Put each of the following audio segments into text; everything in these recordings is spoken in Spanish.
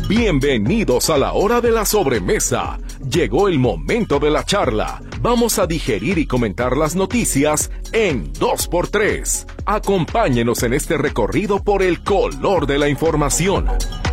Bienvenidos a la hora de la sobremesa. Llegó el momento de la charla. Vamos a digerir y comentar las noticias en 2x3. Acompáñenos en este recorrido por el color de la información.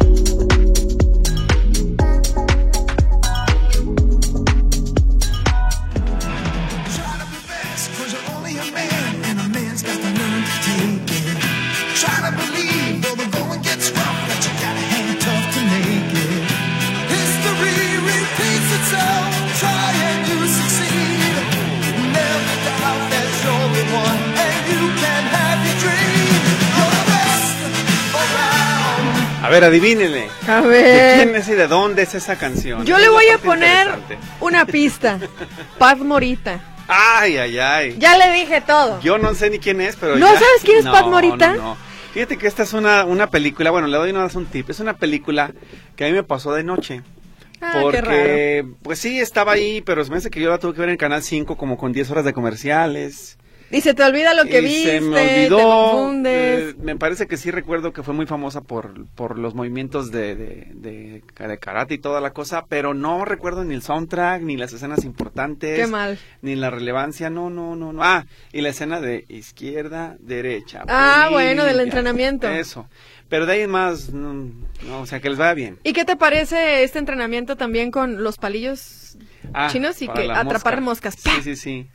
A ver, adivínenle. A ver. ¿De quién es y de dónde es esa canción? Yo le voy a poner una pista. Pat Morita. Ay, ay, ay. Ya le dije todo. Yo no sé ni quién es, pero ¿No sabes quién es Pat Morita? No. Fíjate que esta es una película, bueno, le doy nada más un tip. Es una película que a mí me pasó de noche. Porque, qué raro. Pues sí, estaba ahí, pero se me hace que yo la tuve que ver en Canal 5 como con 10 horas de comerciales. Y se te olvida lo que viste, se me olvidó, te confundes. Me parece que sí recuerdo que fue muy famosa por los movimientos de karate y toda la cosa, pero no recuerdo ni el soundtrack, ni las escenas importantes. Qué mal. Ni la relevancia, no. Y la escena de izquierda, derecha. Bueno, del entrenamiento. Eso. Pero de ahí en más, no, o sea, que les vaya bien. ¿Y qué te parece este entrenamiento también con los palillos chinos y que atrapar moscas? Sí.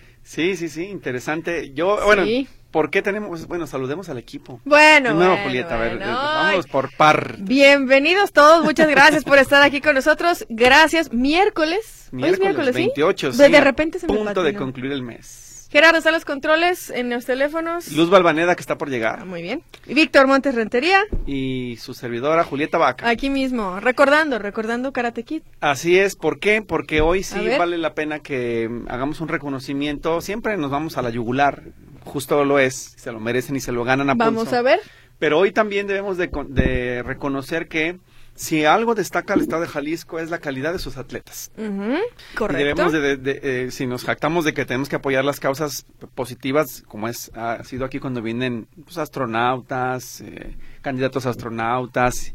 Sí, interesante. ¿Por qué tenemos? Bueno, saludemos al equipo. Primero, Julieta, a ver, vamos por par. Bienvenidos todos, muchas gracias por estar aquí con nosotros. Gracias, miércoles. Hoy es miércoles, 28, ¿sí? De repente se me patinó. Punto de concluir el mes. Gerardo está en los controles, en los teléfonos. Luz Balvaneda, que está por llegar. Muy bien. Y Víctor Montes Rentería. Y su servidora, Julieta Vaca. Aquí mismo, recordando Karate Kid. Así es, ¿por qué? Porque hoy sí ver. vale la pena que hagamos un reconocimiento. Siempre nos vamos a la yugular, justo lo es, se lo merecen y se lo ganan a pulso. Vamos a ver. Pero hoy también debemos de reconocer que si algo destaca al estado de Jalisco es la calidad de sus atletas. Correcto. Y debemos si nos jactamos de que tenemos que apoyar las causas positivas, como ha sido aquí cuando vienen pues, astronautas, candidatos a astronautas,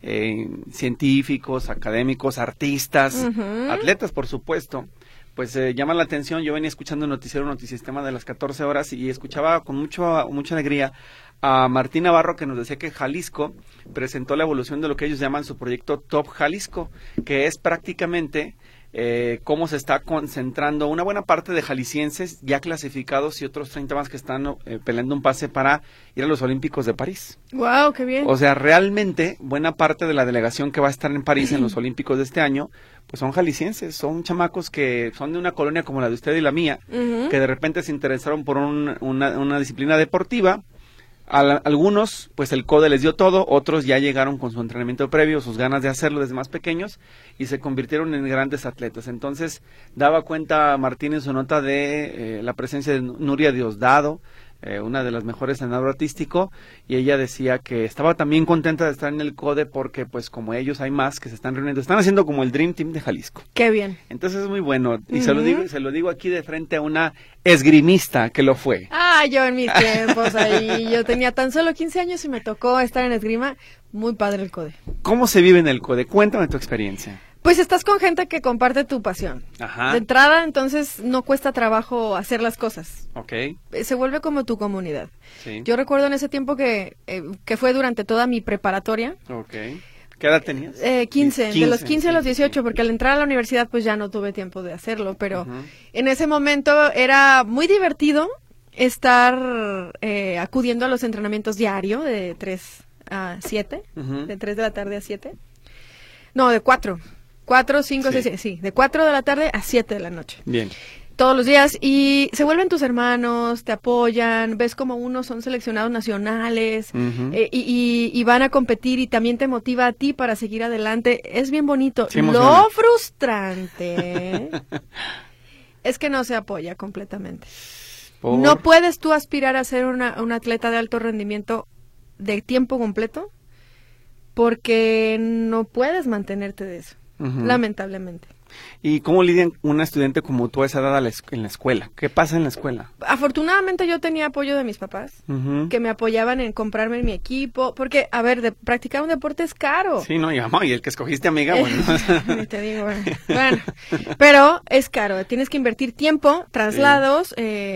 científicos, académicos, artistas, atletas, por supuesto. Pues llama la atención. Yo venía escuchando el Notisistema de las 14 horas y escuchaba con mucha alegría a Martín Navarro, que nos decía que Jalisco presentó la evolución de lo que ellos llaman su proyecto Top Jalisco, que es prácticamente cómo se está concentrando una buena parte de jaliscienses ya clasificados y otros 30 más que están peleando un pase para ir a los Olímpicos de París. ¡Wow, qué bien! O sea, realmente buena parte de la delegación que va a estar en París en los Olímpicos de este año pues son jaliscienses, son chamacos que son de una colonia como la de usted y la mía, que de repente se interesaron por una disciplina deportiva. Algunos, pues el CODE les dio todo, otros ya llegaron con su entrenamiento previo, sus ganas de hacerlo desde más pequeños y se convirtieron en grandes atletas. Entonces, daba cuenta Martín en su nota de la presencia de Nuria Diosdado, una de las mejores en lado artístico, y ella decía que estaba también contenta de estar en el CODE porque pues como ellos hay más que se están reuniendo, están haciendo como el Dream Team de Jalisco. ¡Qué bien! Entonces es muy bueno, y se lo digo aquí de frente a una esgrimista que lo fue. Yo en mis tiempos ahí, yo tenía tan solo 15 años y me tocó estar en esgrima, muy padre el CODE. ¿Cómo se vive en el CODE? Cuéntame tu experiencia. Pues estás con gente que comparte tu pasión. Ajá. De entrada, entonces, no cuesta trabajo hacer las cosas. Ok. Se vuelve como tu comunidad. Sí. Yo recuerdo en ese tiempo que fue durante toda mi preparatoria. Ok. ¿Qué edad tenías? 15, de los 15 a los 18, porque al entrar a la universidad pues ya no tuve tiempo de hacerlo, pero en ese momento era muy divertido estar acudiendo a los entrenamientos diario de 3 a 7, de 3 de la tarde a 7. No, de 4, 5, 6, sí, de 4 de la tarde a 7 de la noche. Bien. Todos los días, y se vuelven tus hermanos, te apoyan, ves como unos son seleccionados nacionales, y van a competir, y también te motiva a ti para seguir adelante. Es bien bonito. Sí, lo frustrante es que no se apoya completamente. No puedes tú aspirar a ser un atleta de alto rendimiento de tiempo completo porque no puedes mantenerte de eso, lamentablemente. ¿Y cómo lidian una estudiante como tú a esa edad en la escuela? ¿Qué pasa en la escuela? Afortunadamente yo tenía apoyo de mis papás, que me apoyaban en comprarme mi equipo, porque, a ver, practicar un deporte es caro. Sí, no, y el que escogiste, amiga, bueno. Ni te digo, bueno, pero es caro, tienes que invertir tiempo, traslados,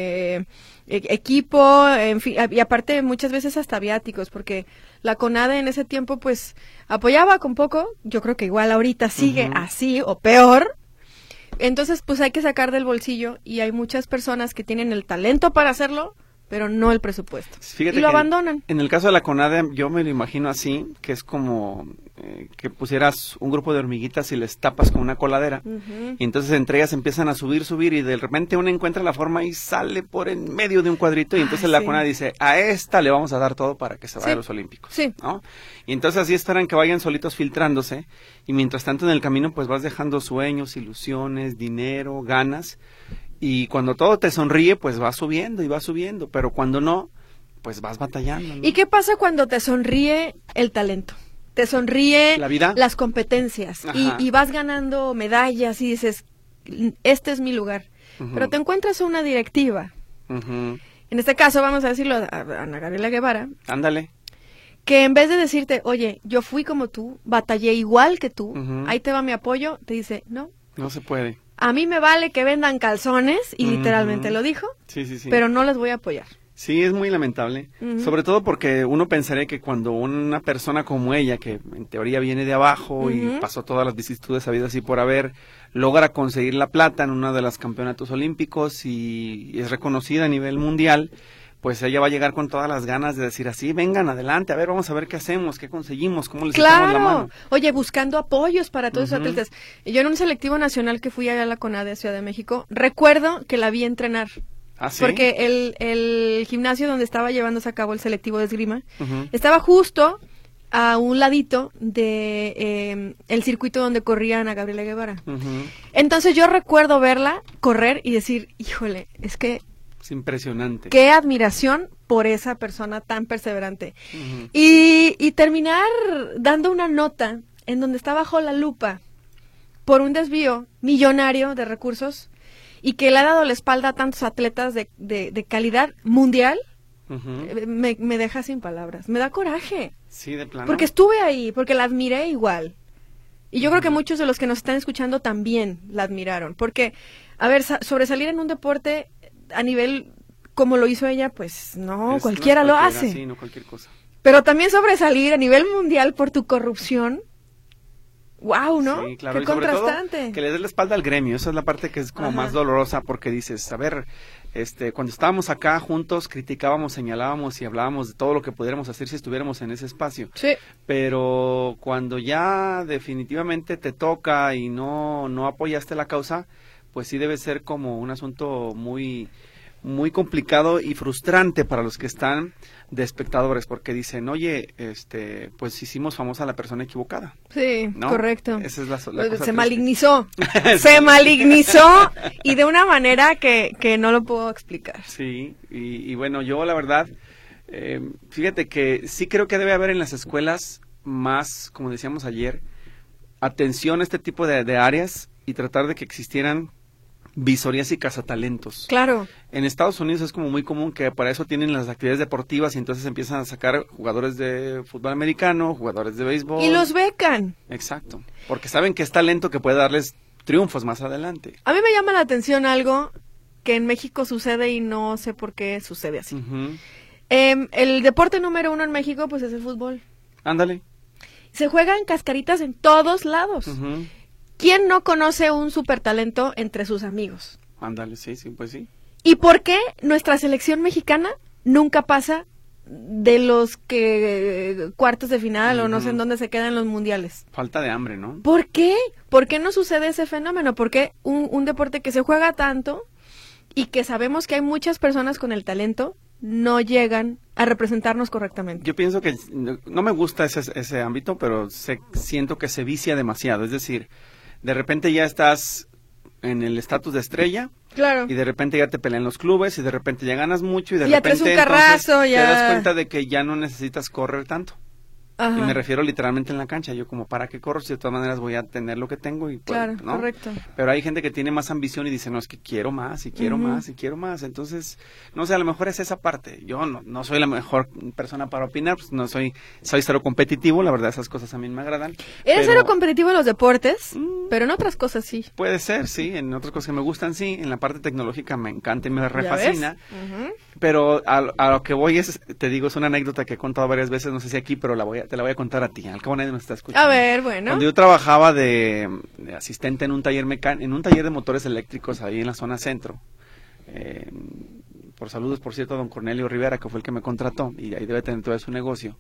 equipo, en fin, y aparte muchas veces hasta viáticos, porque la CONADE en ese tiempo pues apoyaba con poco, yo creo que igual ahorita sigue así o peor. Entonces, pues hay que sacar del bolsillo y hay muchas personas que tienen el talento para hacerlo, pero no el presupuesto. Fíjate y lo abandonan. En el caso de la CONADE, yo me lo imagino así, que es como que pusieras un grupo de hormiguitas y les tapas con una coladera. Y entonces entre ellas empiezan a subir y de repente una encuentra la forma y sale por en medio de un cuadrito y entonces la CONADE dice, a esta le vamos a dar todo para que se vaya a los Olímpicos. Sí. ¿No? Y entonces así esperan que vayan solitos filtrándose y mientras tanto en el camino pues vas dejando sueños, ilusiones, dinero, ganas y cuando todo te sonríe pues vas subiendo, pero cuando no, pues vas batallando, ¿no? ¿Y qué pasa cuando te sonríe el talento? Te sonríe ¿La vida? Las competencias y vas ganando medallas y dices, este es mi lugar. Pero te encuentras una directiva. En este caso, vamos a decirlo a Ana Gabriela Guevara. Ándale. Que en vez de decirte, oye, yo fui como tú, batallé igual que tú, ahí te va mi apoyo, te dice, no. No se puede. A mí me vale que vendan calzones, y literalmente lo dijo, pero no les voy a apoyar. Sí, es muy lamentable, sobre todo porque uno pensaría que cuando una persona como ella, que en teoría viene de abajo y pasó todas las vicisitudes habidas y por haber, logra conseguir la plata en uno de los campeonatos olímpicos y es reconocida a nivel mundial, pues ella va a llegar con todas las ganas de decir así, vengan adelante, a ver, vamos a ver qué hacemos, qué conseguimos, cómo les echamos la mano. Oye, buscando apoyos para todos esos atletas. Yo en un selectivo nacional que fui allá a la CONADE, Ciudad de México, recuerdo que la vi entrenar. ¿Ah, sí? Porque el gimnasio donde estaba llevándose a cabo el selectivo de esgrima estaba justo a un ladito de el circuito donde corría Ana Gabriela Guevara. Entonces yo recuerdo verla correr y decir, híjole, es que es impresionante. Qué admiración por esa persona tan perseverante. Y terminar dando una nota en donde está bajo la lupa por un desvío millonario de recursos y que le ha dado la espalda a tantos atletas de calidad mundial, me deja sin palabras. Me da coraje. Sí, de plano. Porque estuve ahí, porque la admiré igual. Y yo creo que muchos de los que nos están escuchando también la admiraron. Porque, a ver, sobresalir en un deporte a nivel como lo hizo ella, pues no, cualquiera lo hace. Sí, no cualquier cosa. Pero también sobresalir a nivel mundial por tu corrupción. Wow, ¿no? Sí, claro. Qué y sobre contrastante. todo, que le des la espalda al gremio, esa es la parte que es como más dolorosa porque dices, a ver, cuando estábamos acá juntos criticábamos, señalábamos y hablábamos de todo lo que pudiéramos hacer si estuviéramos en ese espacio. Sí. Pero cuando ya definitivamente te toca y no apoyaste la causa, pues sí debe ser como un asunto muy muy complicado y frustrante para los que están de espectadores, porque dicen, oye, pues hicimos famosa a la persona equivocada. Sí, ¿no? Correcto. Esa es la cosa se malignizó. Se malignizó y de una manera que no lo puedo explicar. Sí, y bueno, yo la verdad, fíjate que sí creo que debe haber en las escuelas más, como decíamos ayer, atención a este tipo de áreas y tratar de que existieran visorías y cazatalentos. Claro. En Estados Unidos es como muy común que para eso tienen las actividades deportivas y entonces empiezan a sacar jugadores de fútbol americano, jugadores de béisbol. Y los becan. Exacto, porque saben que es talento que puede darles triunfos más adelante. A mí me llama la atención algo que en México sucede y no sé por qué sucede así. El deporte número 1 en México pues es el fútbol. Ándale. Se juegan cascaritas en todos lados. ¿Quién no conoce un supertalento entre sus amigos? Ándale, sí, pues sí. ¿Y por qué nuestra selección mexicana nunca pasa de los que cuartos de final o no sé en dónde se quedan los mundiales? Falta de hambre, ¿no? ¿Por qué? ¿Por qué no sucede ese fenómeno? ¿Por qué un deporte que se juega tanto y que sabemos que hay muchas personas con el talento no llegan a representarnos correctamente? Yo pienso que no me gusta ese ámbito, pero siento que se vicia demasiado. Es decir, de repente ya estás en el estatus de estrella. Claro. Y de repente ya te pelean los clubes y de repente ya ganas mucho y de ya repente un carrazo, te das cuenta de que ya no necesitas correr tanto. Ajá. Y me refiero literalmente en la cancha. Yo como, ¿para qué corro si de todas maneras voy a tener lo que tengo? Y pues, Claro, ¿no? correcto. Pero hay gente que tiene más ambición y dice, no, es que quiero más y quiero más y quiero más. Entonces, no sé, a lo mejor es esa parte. Yo no soy la mejor persona para opinar, pues no soy cero competitivo, la verdad esas cosas a mí me agradan. Eres pero cero competitivo en los deportes, pero en otras cosas sí. puede ser, sí, en otras cosas que me gustan, sí, en la parte tecnológica me encanta y me ¿Ya refascina. ves? Ujú. Pero a lo que voy es, te digo, es una anécdota que he contado varias veces, no sé si aquí, pero te la voy a contar a ti. Al cabo nadie nos está escuchando. A ver, bueno. Cuando yo trabajaba de asistente en un taller de motores eléctricos ahí en la zona centro, por saludos, por cierto, a don Cornelio Rivera, que fue el que me contrató, y ahí debe tener todo su negocio.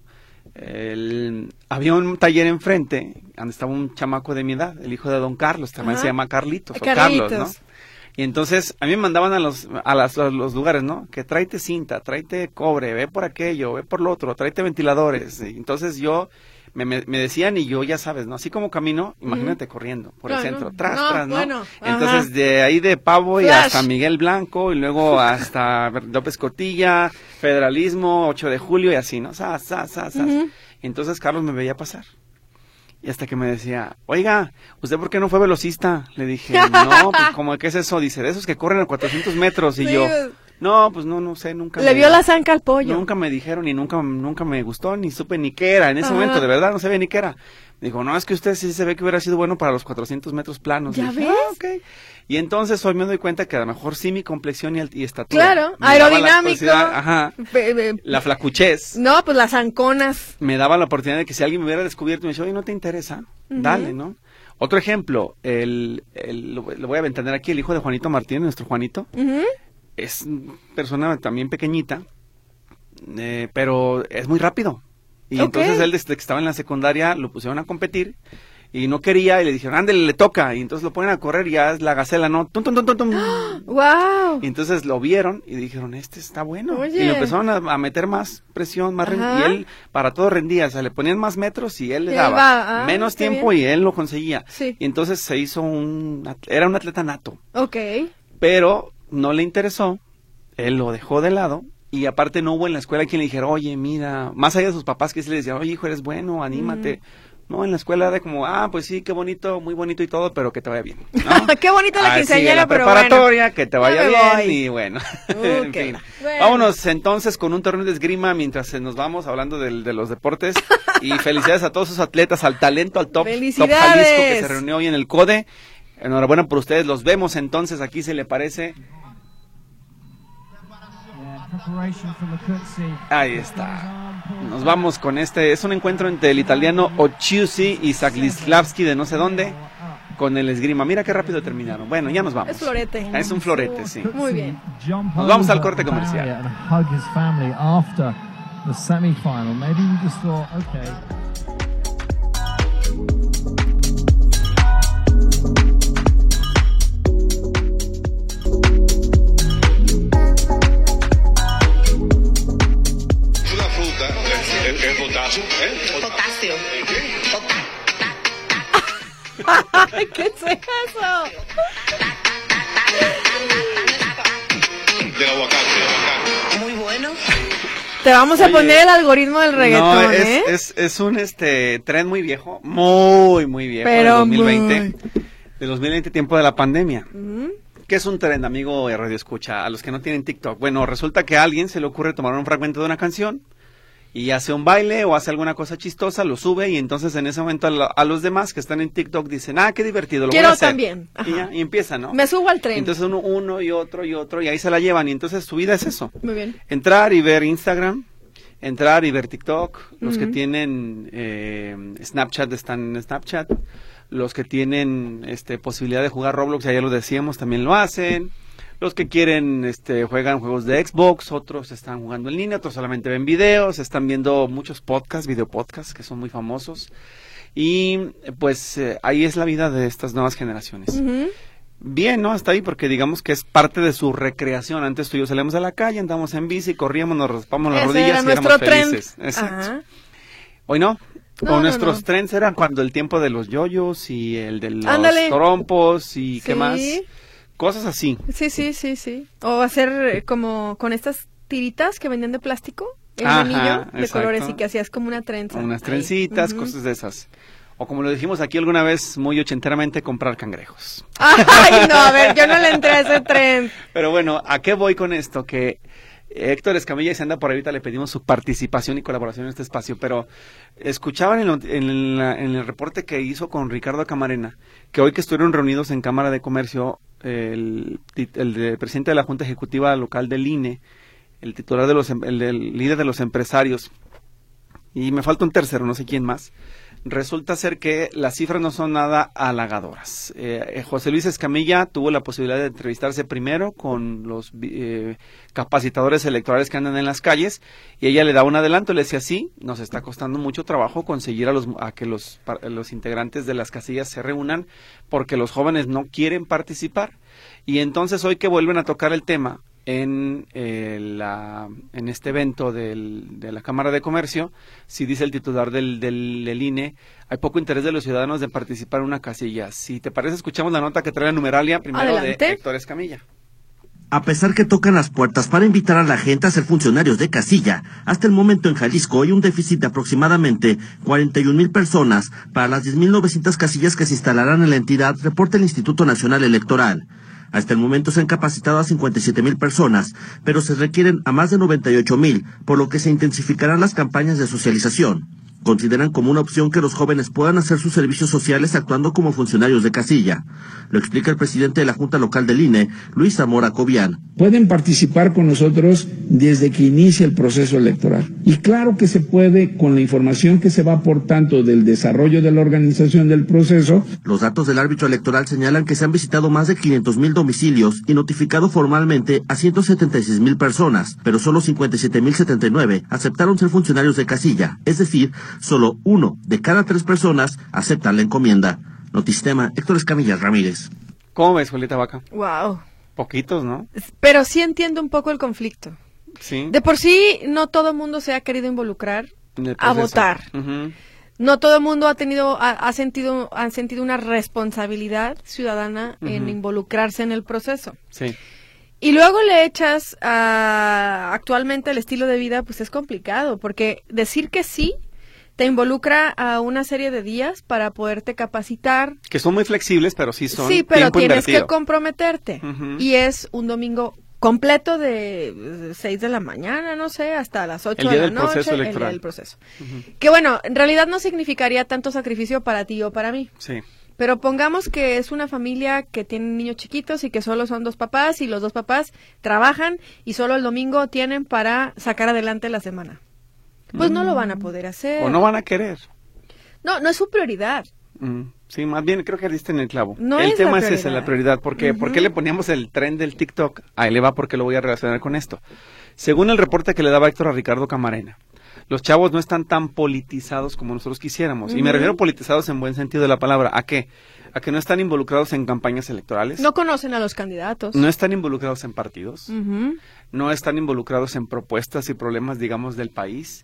Había un taller enfrente, donde estaba un chamaco de mi edad, el hijo de don Carlos, también Ajá. se llama Carlitos, o Carlitos. Carlos, ¿no? Y entonces a mí me mandaban a los lugares, ¿no? Que tráete cinta, tráete cobre, ve por aquello, ve por lo otro, tráete ventiladores. Y entonces yo, me decían y yo ya sabes, ¿no? Así como camino, imagínate corriendo por el centro, tras, ¿no? Bueno, Entonces ajá. de ahí de Pavo y Flash. hasta Miguel Blanco y luego hasta López Cotilla, Federalismo, 8 de Julio y así, ¿no? Ujú. Y entonces Carlos me veía pasar. Y hasta que me decía, oiga, ¿usted por qué no fue velocista? Le dije, no, pues como, ¿qué es eso? Dice, de esos que corren a 400 metros. Y Sí, yo, pues. no, pues no sé, nunca. Le vio la zanca al pollo. Nunca me dijeron y nunca me gustó, ni supe ni qué era. En ese Ajá. momento, de verdad, no sabía ni qué era. Dijo, no, es que usted sí se ve que hubiera sido bueno para los 400 metros planos. ¿Ya Dije, ves? ok. Y entonces hoy me doy cuenta que a lo mejor sí mi complexión y estatura. Claro, me daba la aerodinámico. posibilidad, ajá, Pe- la flacuchez. No, pues las zanconas. Me daba la oportunidad de que si alguien me hubiera descubierto y me decía, oye, ¿no te interesa? Ujú. Dale, ¿no? Otro ejemplo, lo voy a ventanear aquí, el hijo de Juanito Martínez, nuestro Juanito, Ujú. es persona también pequeñita, pero es muy rápido. Y Ok. entonces él desde que estaba en la secundaria lo pusieron a competir y no quería y le dijeron, ándale, le toca. Y entonces lo ponen a correr y ya es la gacela, ¿no? Tum, tum, tum, tum, tum. Wow. Y entonces lo vieron y dijeron, este está bueno. Oye. Y le empezaron a meter más presión, más Ajá. y él para todo rendía, o sea, le ponían más metros y él le Y él daba va, menos qué tiempo bien. y él lo conseguía. Sí. Y entonces se hizo era un atleta nato, Ok. pero no le interesó, él lo dejó de lado. Y aparte no hubo en la escuela quien le dijera, oye, mira, más allá de sus papás que sí le decían, oye, hijo, eres bueno, anímate. No, en la escuela era como, pues sí, qué bonito, muy bonito y todo, pero que te vaya bien, ¿no? Qué bonita la Así, quinceañera, en la pero preparatoria, que te Ya vaya me bien voy. y bueno, en fin. Bueno. Vámonos entonces con un torneo de esgrima mientras nos vamos hablando de los deportes y felicidades a todos esos atletas, al talento, al top ¡Felicidades! Jalisco que se reunió hoy en el CODE. Enhorabuena por ustedes, los vemos entonces aquí, ¿se le parece? Ahí está. Nos vamos con es un encuentro entre el italiano Occhiusi y Zaglislavski de no sé dónde, con el esgrima. Mira qué rápido terminaron. Bueno, ya nos vamos. Es florete. Es un florete, sí. Muy bien. Nos vamos al corte comercial. And hug his family after the semi-final. Maybe you just thought, okay. Una fruta es potasio, ¿eh? Potasio. Ay, ¿qué es eso? Del aguacate. Muy bueno. Te vamos a Oye, poner el algoritmo del reggaetón, No, ¿eh? es un tren muy viejo, muy viejo, Pero del 2020, del 2020, tiempo de la pandemia. Ujú. ¿Qué es un tren, amigo de Radio Escucha? A los que no tienen TikTok. Bueno, resulta que a alguien se le ocurre tomar un fragmento de una canción y hace un baile o hace alguna cosa chistosa, lo sube y entonces en ese momento a los demás que están en TikTok dicen, qué divertido, lo Quiero voy a hacer. también. Y, Ajá. y empieza, ¿no? Me subo al tren. Entonces uno y otro y ahí se la llevan y entonces su vida es eso. Muy bien. Entrar y ver Instagram, entrar y ver TikTok, los que Ujú. tienen Snapchat están en Snapchat, los que tienen posibilidad de jugar Roblox, ya lo decíamos, también lo hacen, los que quieren juegan juegos de Xbox, otros están jugando en línea, otros solamente ven videos, están viendo muchos podcasts, videopodcasts que son muy famosos y pues ahí es la vida de estas nuevas generaciones. Ujú. Bien, ¿no? Hasta ahí, porque digamos que es parte de su recreación. Antes tú y yo salíamos a la calle, andamos en bici, corríamos, nos raspamos las Ese rodillas era y nuestro éramos tren. felices. Exacto. Ajá. Hoy no. No, no, Nuestros no. trends eran cuando el tiempo de los yoyos y el de los Ándale. trompos y qué Sí. más. Cosas así. Sí. O hacer como con estas tiritas que vendían de plástico. el anillo de colores y que hacías como una trenza. Unas trencitas, cosas de esas. O como lo dijimos aquí alguna vez, muy ochenteramente, comprar cangrejos. Ay, no, a ver, yo no le entré a ese tren. Pero bueno, ¿a qué voy con esto? Que Héctor Escamilla, y se anda por ahorita, le pedimos su participación y colaboración en este espacio, pero escuchaban en el reporte que hizo con Ricardo Camarena, que hoy que estuvieron reunidos en Cámara de Comercio, el presidente de la Junta Ejecutiva Local del INE, el titular el líder de los empresarios, y me falta un tercero, no sé quién más. Resulta ser que las cifras no son nada halagadoras. José Luis Escamilla tuvo la posibilidad de entrevistarse primero con los capacitadores electorales que andan en las calles, y ella le da un adelanto, le decía, sí, nos está costando mucho trabajo conseguir a que los integrantes de las casillas se reúnan porque los jóvenes no quieren participar. Y entonces hoy que vuelven a tocar el tema en este evento de la Cámara de Comercio, si dice el titular del INE, hay poco interés de los ciudadanos de participar en una casilla. Si te parece, escuchamos la nota que trae la numeralia primero. Adelante. De Héctor Escamilla. A pesar que tocan las puertas para invitar a la gente a ser funcionarios de casilla, hasta el momento en Jalisco hay un déficit de aproximadamente 41,000 personas para las 10,900 casillas que se instalarán en la entidad, reporta el Instituto Nacional Electoral. Hasta el momento se han capacitado a 57,000 personas, pero se requieren a más de 98,000, por lo que se intensificarán las campañas de socialización. Consideran como una opción que los jóvenes puedan hacer sus servicios sociales actuando como funcionarios de casilla. Lo explica el presidente de la Junta Local del INE, Luis Zamora Cobian. Pueden participar con nosotros desde que inicia el proceso electoral. Y claro que se puede, con la información que se va aportando del desarrollo de la organización del proceso. Los datos del árbitro electoral señalan que se han visitado más de 500,000 domicilios y notificado formalmente a 176,000 personas, pero solo 57,079 aceptaron ser funcionarios de casilla, es decir, solo 1 de cada 3 personas aceptan la encomienda. Notistema, Héctor Escamilla Ramírez. ¿Cómo ves, Julieta Vaca? Wow. Poquitos, ¿no? Pero sí entiendo un poco el conflicto. Sí. De por sí, no todo el mundo se ha querido involucrar a votar. No todo el mundo ha sentido una responsabilidad ciudadana en involucrarse en el proceso. Sí. Y luego le echas actualmente el estilo de vida, pues es complicado, porque decir que sí te involucra a una serie de días para poderte capacitar. Que son muy flexibles, pero sí son Sí, pero tiempo tienes invertido. que comprometerte. Y es un domingo completo de 6 de la mañana, no sé, hasta las 8 de la noche. El día del proceso. Que bueno, en realidad no significaría tanto sacrificio para ti o para mí. Sí. Pero pongamos que es una familia que tiene niños chiquitos y que solo son 2 papás y los 2 papás trabajan y solo el domingo tienen para sacar adelante la semana. Pues no lo van a poder hacer. O no van a querer. No es su prioridad. Sí, más bien creo que diste en el clavo. No el es tema la es ese, la prioridad. ¿Por qué le poníamos el tren del TikTok? Ahí le va porque lo voy a relacionar con esto. Según el reporte que le daba Héctor a Ricardo Camarena, los chavos no están tan politizados como nosotros quisiéramos. Y me refiero politizados en buen sentido de la palabra. ¿A qué? A que no están involucrados en campañas electorales. No conocen a los candidatos. No están involucrados en partidos. No están involucrados en propuestas y problemas, digamos, del país.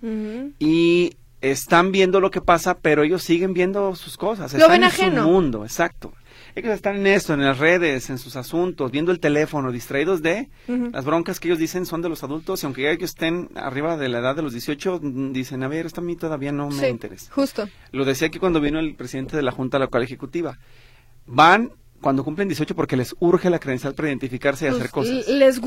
Y están viendo lo que pasa, pero ellos siguen viendo sus cosas. Lo están ven en ajeno. su mundo, exacto. Ellos están en esto, en las redes, en sus asuntos, viendo el teléfono, distraídos de las broncas que ellos dicen son de los adultos, y aunque ellos estén arriba de la edad de los 18, dicen, a ver, esto a mí todavía no me interesa. Justo. Lo decía aquí cuando vino el presidente de la Junta Local Ejecutiva. Van cuando cumplen 18 porque les urge la credencial para identificarse y hacer cosas. Les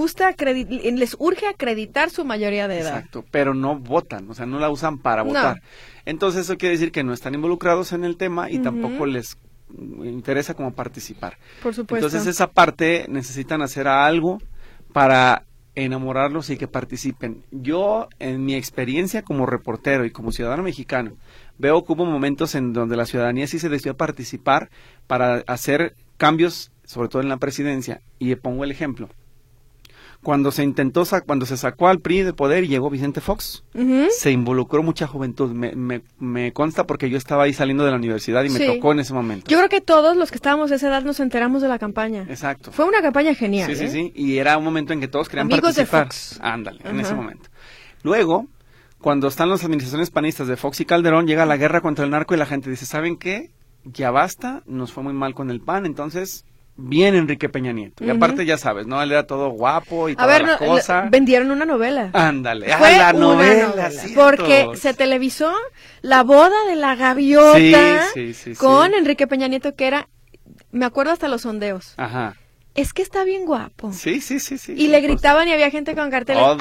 urge acreditar su mayoría de edad. Exacto, pero no votan, o sea, no la usan para votar. Entonces eso quiere decir que no están involucrados en el tema y tampoco les interesa como participar. Por supuesto. Entonces esa parte necesitan hacer algo para enamorarlos y que participen. Yo, en mi experiencia como reportero y como ciudadano mexicano, veo que hubo momentos en donde la ciudadanía sí se decidió a participar para hacer cambios, sobre todo en la presidencia, y pongo el ejemplo. Cuando se sacó al PRI del poder y llegó Vicente Fox, se involucró mucha juventud. Me consta porque yo estaba ahí saliendo de la universidad y me tocó en ese momento. Yo creo que todos los que estábamos de esa edad nos enteramos de la campaña. Exacto. Fue una campaña genial. Sí. Y era un momento en que todos querían Amigos participar. de Fox. Ándale, en ese momento. Luego, cuando están las administraciones panistas de Fox y Calderón, llega la guerra contra el narco y la gente dice, ¿saben qué? Ya basta, nos fue muy mal con el PAN, entonces bien Enrique Peña Nieto. Y aparte ya sabes, ¿no? Él era todo guapo y toda ver, la cosa. Vendieron una novela. Ándale, Fue la una novela, porque se televisó La boda de la gaviota sí, con Enrique Peña Nieto, que era, me acuerdo hasta los sondeos. Ajá. Es que está bien guapo. Sí. Y le gritaban y había gente con carteles. Todo.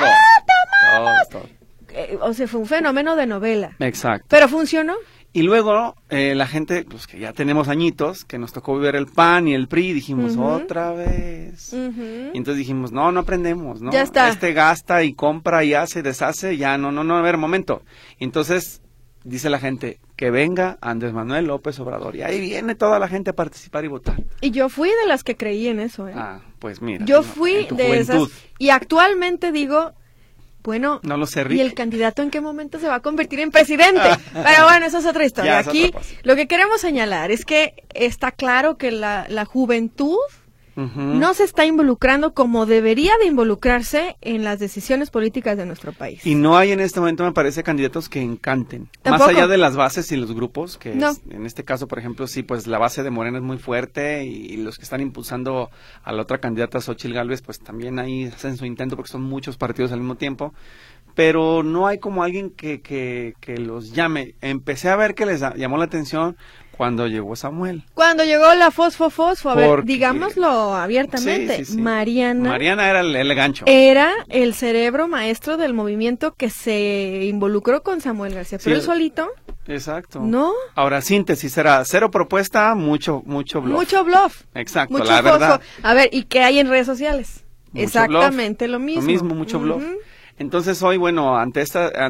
Todo. O sea, fue un fenómeno de novela. Exacto. Pero funcionó. Y luego la gente, pues que ya tenemos añitos, que nos tocó ver el PAN y el PRI, dijimos, otra vez. Y entonces dijimos, no aprendemos, ¿no? Ya está. Este gasta y compra y hace, deshace, ya no, a ver, momento. Entonces, dice la gente, que venga Andrés Manuel López Obrador. Y ahí viene toda la gente a participar y votar. Y yo fui de las que creí en eso, ¿eh? Ah, pues mira. Yo fui de juventud. esas. Y actualmente digo, bueno, no lo sé, Rick. ¿y el candidato en qué momento se va a convertir en presidente? Pero bueno, eso es otra historia. Ya, aquí lo que queremos señalar es que está claro que la juventud no se está involucrando como debería de involucrarse en las decisiones políticas de nuestro país. Y no hay en este momento, me parece, candidatos que encanten. ¿Tampoco? Más allá de las bases y los grupos, que no. En este caso, por ejemplo, sí, pues la base de Morena es muy fuerte y los que están impulsando a la otra candidata, Xóchitl Gálvez, pues también ahí hacen su intento porque son muchos partidos al mismo tiempo. Pero no hay como alguien que los llame. Empecé a ver que les llamó la atención cuando llegó Samuel. Cuando llegó la Fosfo, a ver, Porque... digámoslo abiertamente, sí. Mariana era el gancho. Era el cerebro maestro del movimiento que se involucró con Samuel García, pero él solito. Exacto. No. Ahora, síntesis, era cero propuesta, mucho bluff. Mucho bluff. Exacto, mucho la verdad. A ver, ¿y qué hay en redes sociales? Mucho exactamente bluff. lo mismo. Lo mismo, mucho bluff. Entonces hoy, bueno, ante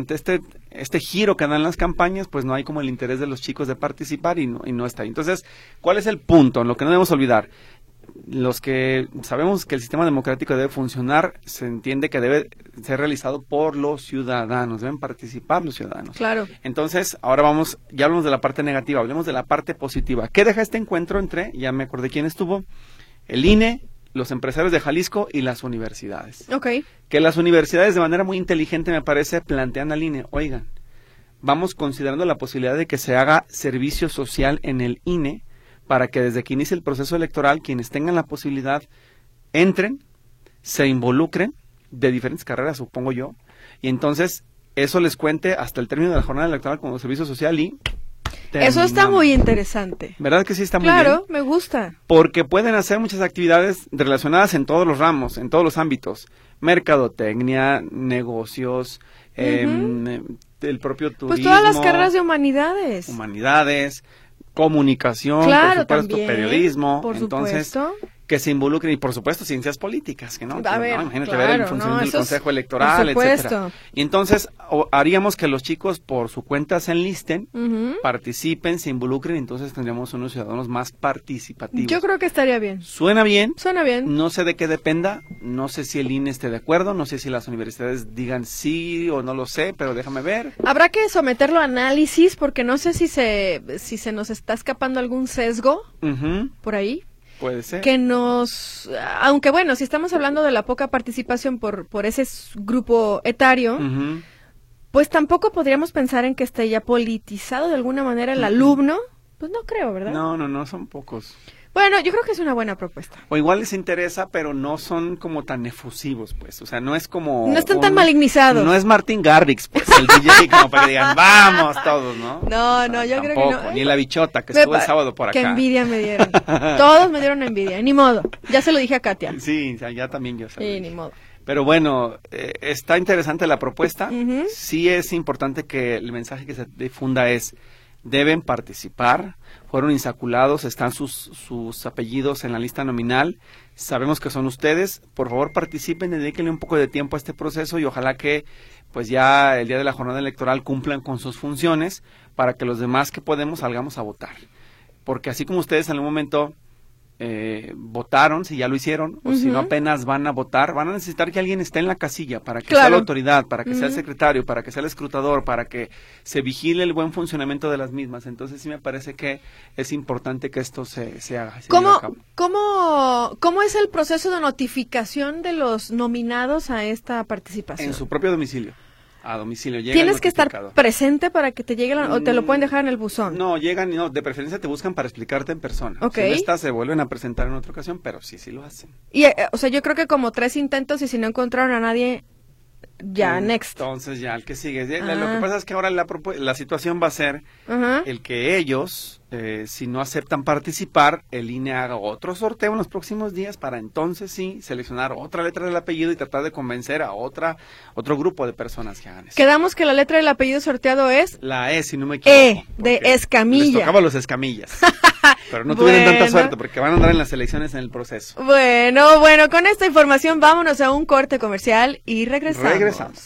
este giro que dan las campañas, pues no hay como el interés de los chicos de participar y no está ahí. Entonces, ¿cuál es el punto? Lo que no debemos olvidar, los que sabemos que el sistema democrático debe funcionar, se entiende que debe ser realizado por los ciudadanos, deben participar los ciudadanos. Claro. Entonces, ahora ya hablamos de la parte negativa, hablemos de la parte positiva. ¿Qué deja este encuentro entre, ya me acordé quién estuvo, el INE, los empresarios de Jalisco y las universidades? Ok. Que las universidades de manera muy inteligente, me parece, plantean al INE, oigan, vamos considerando la posibilidad de que se haga servicio social en el INE para que desde que inicie el proceso electoral, quienes tengan la posibilidad, entren, se involucren de diferentes carreras, supongo yo, y entonces eso les cuente hasta el término de la jornada electoral como servicio social y... Eso está muy interesante. ¿Verdad que sí está muy bien? Claro, me gusta. Porque pueden hacer muchas actividades relacionadas en todos los ramos, en todos los ámbitos. Mercadotecnia, negocios, el propio turismo. Pues todas las carreras de humanidades. Comunicación, claro, por supuesto, también, periodismo. por Entonces, supuesto. Que se involucren y por supuesto ciencias políticas, que no, a ver, imagínate claro, ver el funcionamiento del Consejo Electoral, por supuesto. etcétera. Y entonces haríamos que los chicos por su cuenta se enlisten, participen, se involucren, y entonces tendríamos unos ciudadanos más participativos. Yo creo que estaría bien. Suena bien. Suena bien. No sé de qué dependa, no sé si el INE esté de acuerdo, no sé si las universidades digan sí o no lo sé, pero déjame ver. Habrá que someterlo a análisis porque no sé si se nos está escapando algún sesgo por ahí. Puede ser. Que aunque bueno, si estamos hablando de la poca participación por ese grupo etario, pues tampoco podríamos pensar en que esté ya politizado de alguna manera el alumno. Pues no creo, ¿verdad? No, son pocos. Bueno, yo creo que es una buena propuesta. O igual les interesa, pero no son como tan efusivos, pues. O sea, no es como... No están tan malignizados. No es Martin Garrix, pues, el DJ como para que digan, vamos todos, ¿no? No, yo creo que no. Ni la bichota que estuvo el sábado por acá. Qué envidia me dieron. Todos me dieron envidia, ni modo. Ya se lo dije a Katia. Sí, ya también yo sabía. Sí, ni modo. Pero bueno, está interesante la propuesta. Sí es importante que el mensaje que se difunda es... Deben participar, fueron insaculados, están sus apellidos en la lista nominal, sabemos que son ustedes, por favor participen, dedíquenle un poco de tiempo a este proceso y ojalá que pues ya el día de la jornada electoral cumplan con sus funciones para que los demás que podemos salgamos a votar. Porque así como ustedes en algún momento votaron, si ya lo hicieron, o si no apenas van a votar, van a necesitar que alguien esté en la casilla para que sea la autoridad, para que sea el secretario, para que sea el escrutador, para que se vigile el buen funcionamiento de las mismas. Entonces sí me parece que es importante que esto se haga. ¿Cómo es el proceso de notificación de los nominados a esta participación? En su propio domicilio. A domicilio. Llega ¿Tienes el que estar notificador. presente para que te llegue o te lo pueden dejar en el buzón? No, llegan y no, de preferencia te buscan para explicarte en persona. Ok. Si no estás, se vuelven a presentar en otra ocasión, pero sí lo hacen. Y, o sea, yo creo que como 3 intentos y si no encontraron a nadie, ya, next. Entonces ya, el que sigue. Ah. Lo que pasa es que ahora la situación va a ser Ajá. el que ellos, si no aceptan participar, el INE haga otro sorteo en los próximos días para entonces sí seleccionar otra letra del apellido y tratar de convencer a otro grupo de personas que hagan eso. Quedamos que la letra del apellido sorteado es La E, si no me equivoco. E, de porque Escamilla. Les tocaba los Escamillas. Pero no tuvieron tanta Bueno. suerte porque van a andar en las elecciones en el proceso. Bueno, con esta información vámonos a un corte comercial y regresamos.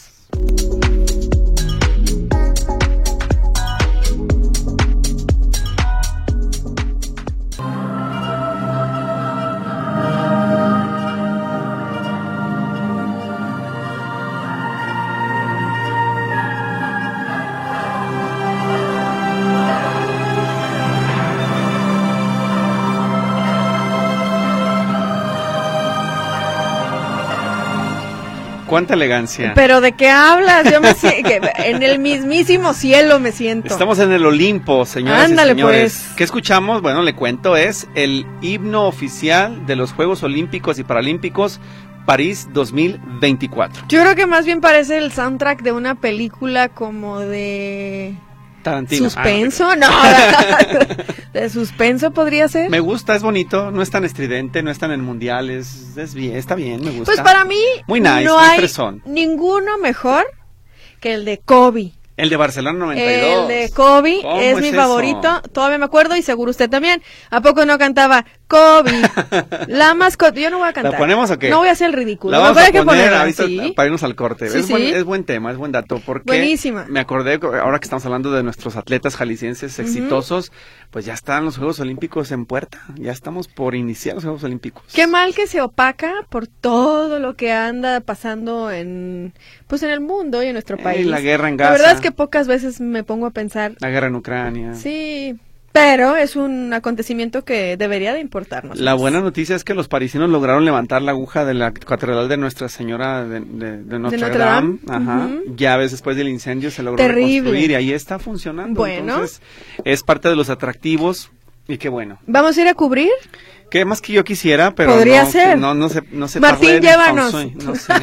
¡Cuánta elegancia! ¿Pero de qué hablas? Yo me siento en el mismísimo cielo me siento. Estamos en el Olimpo, señoras Ándale, y señores. pues. ¿Qué escuchamos? Bueno, le cuento, es el himno oficial de los Juegos Olímpicos y Paralímpicos París 2024. Yo creo que más bien parece el soundtrack de una película como de... Tarantino. ¿Suspenso? No, de suspenso podría ser. Me gusta, es bonito, no es tan estridente, no es tan en mundiales, es bien, está bien, me gusta. Pues para mí muy nice, no muy hay fresón. ninguno mejor que el de Kobe. El de Barcelona 92. El de Kobe ¿Cómo es mi eso? favorito, todavía me acuerdo y seguro usted también. ¿A poco no cantaba Kobe? La mascota, yo no voy a cantar. ¿La ponemos o qué? No voy a hacer el ridículo. La vamos Pero a hay que poner ponerla, ahorita sí. para irnos al corte. Sí, sí. Es buen tema, es buen dato, porque Buenísima. me acordé, ahora que estamos hablando de nuestros atletas jaliscienses exitosos, pues ya están los Juegos Olímpicos en puerta, ya estamos por iniciar los Juegos Olímpicos. Qué mal que se opaca por todo lo que anda pasando en el mundo y en nuestro país. La guerra en La Gaza. verdad es que pocas veces me pongo a pensar, La guerra en Ucrania. sí, pero es un acontecimiento que debería de importarnos. La buena noticia es que los parisinos lograron levantar la aguja de la catedral de Nuestra Señora de Notre Dame. Ajá. Ujú. Ya ves, después del incendio se logró Terrible. reconstruir y ahí está funcionando. Bueno. Entonces, es parte de los atractivos y qué bueno. ¿Vamos a ir a cubrir? Que más que yo quisiera, pero Podría no, ser. no sé. Martín, llévanos. No sé.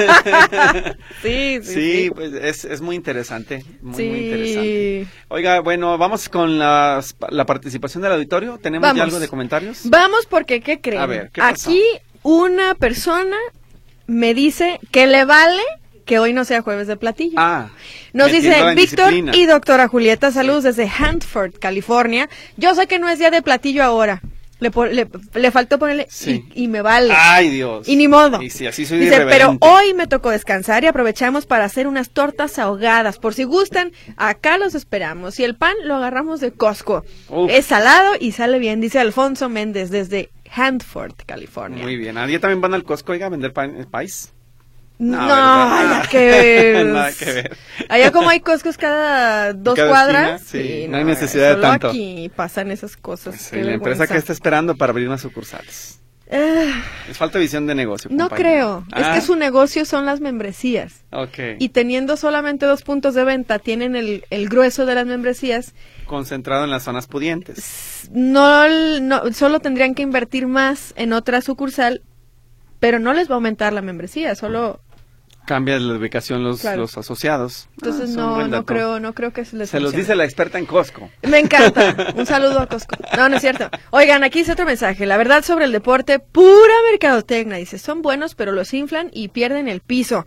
Sí, Sí, pues es muy interesante, muy Sí. interesante. Oiga, bueno, vamos con la participación del auditorio. ¿Tenemos ya Vamos. algo de comentarios? Vamos porque, ¿qué creen? A ver, ¿qué pasó? Aquí una persona me dice que le vale que hoy no sea jueves de platillo. Nos dice metiendo la Víctor indisciplina. y doctora Julieta, saludos desde Hanford, California. Yo sé que no es día de platillo ahora. Le faltó ponerle Sí. y me vale. Ay, Dios. Y ni modo. Y si así soy Dice, pero irreverente. hoy me tocó descansar y aprovechamos para hacer unas tortas ahogadas. Por si gustan, acá los esperamos. Y el pan lo agarramos de Costco. Uf. Es salado y sale bien, dice Alfonso Méndez desde Hanford, California. Muy bien. ¿Allá también van al Costco, oiga, a vender país? No, ¿verdad? nada que ver. Nada que ver. Allá como hay Costcos cada 2 Cada cuadras. esquina, sí, no hay necesidad de solo tanto. Aquí pasan esas cosas. Sí, qué la empresa vergüenza. que está esperando para abrir más sucursales. Les falta visión de negocio. No compañero. creo. Es que su negocio son las membresías. Ok. Y teniendo solamente 2 puntos de venta, tienen el grueso de las membresías. Concentrado en las zonas pudientes. No, solo tendrían que invertir más en otra sucursal, pero no les va a aumentar la membresía, solo... Cambia la ubicación los asociados. Entonces Es un buen dato. no creo que se les Se los funcione. dice la experta en Costco. Me encanta. Un saludo a Costco. No es cierto. Oigan, aquí es otro mensaje. La verdad sobre el deporte, pura mercadotecnia. Dice, son buenos, pero los inflan y pierden el piso.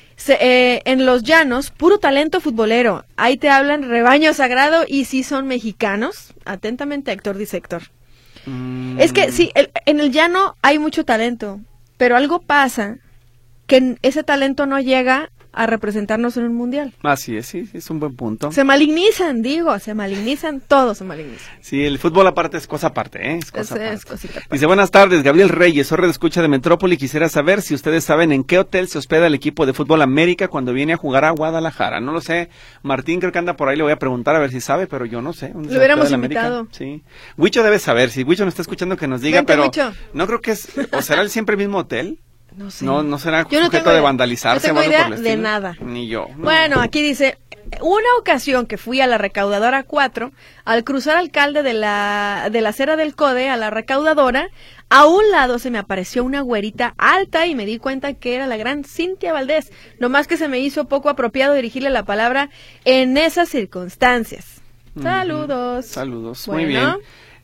En los llanos, puro talento futbolero. Ahí te hablan rebaño sagrado y si son mexicanos. Atentamente, Héctor, dice Héctor. Es que sí, en el llano hay mucho talento, pero algo pasa que ese talento no llega a representarnos en un mundial. Así es, sí, es un buen punto. Se malignizan, todos se malignizan. Sí, el fútbol aparte es cosa aparte, ¿eh? Es cosa aparte. Es cosita aparte. Dice, buenas tardes, Gabriel Reyes, de escucha de Metrópoli. Quisiera saber si ustedes saben en qué hotel se hospeda el equipo de Fútbol América cuando viene a jugar a Guadalajara. No lo sé. Martín creo que anda por ahí, le voy a preguntar a ver si sabe, pero yo no sé. ¿Dónde Lo se hubiéramos hospeda el América? invitado. Sí. Huicho debe saber, si Huicho nos está escuchando que nos diga, Vente, pero Huicho. no creo que es, o será el siempre el mismo hotel. No sé. No será Yo no sujeto tengo de idea. vandalizarse No tengo o algo idea por el de estilo. nada. Ni yo. No. Bueno, aquí dice, una ocasión que fui a la recaudadora 4, al cruzar Alcalde de la acera del Code a la recaudadora, a un lado se me apareció una güerita alta y me di cuenta que era la gran Cintia Valdés, nomás que se me hizo poco apropiado dirigirle la palabra en esas circunstancias. Saludos. Saludos, Bueno. muy bien.